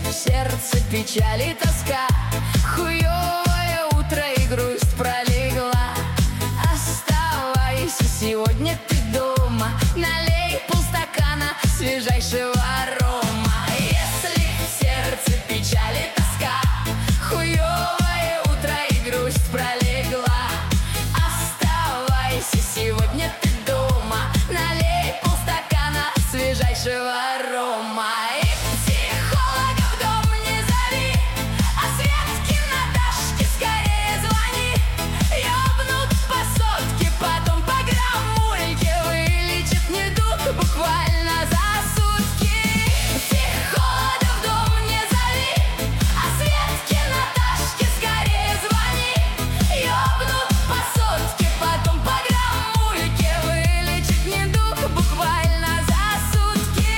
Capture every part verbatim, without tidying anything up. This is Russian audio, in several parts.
в сердце печаль и тоска. Хуёвое утро и грусть пролегла. Оставайся, сегодня ты дома. Налей полстакана свежайшего рома. Если в сердце печаль и тоска, хуёвое утро и грусть пролегла. Оставайся, сегодня ты дома. Налей полстакана свежайшего рома. И психолога в дом не зови, а Светке, Наташке скорее звони. Ёбнут по сотке, потом по граммульке. Вылечит недуг буквально за сутки. Психолога в дом не зови, а Светке, Наташке скорее звони. Ёбнут по сотке, потом по граммульке. Вылечит недуг буквально за сутки.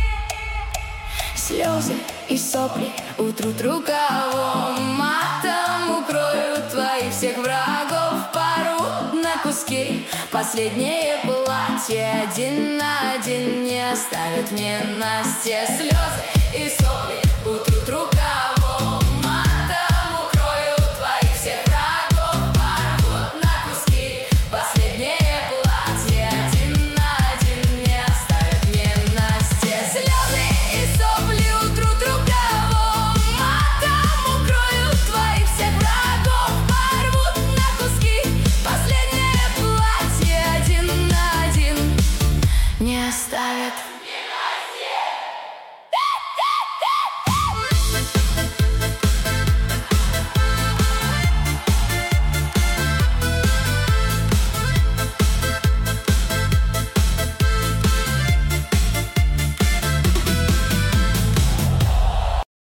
Слезы и сопли утрут рукавом, матом укроют твоих всех врагов. Порвут на куски последнее платье, один на один не оставят мне Настя. Слезы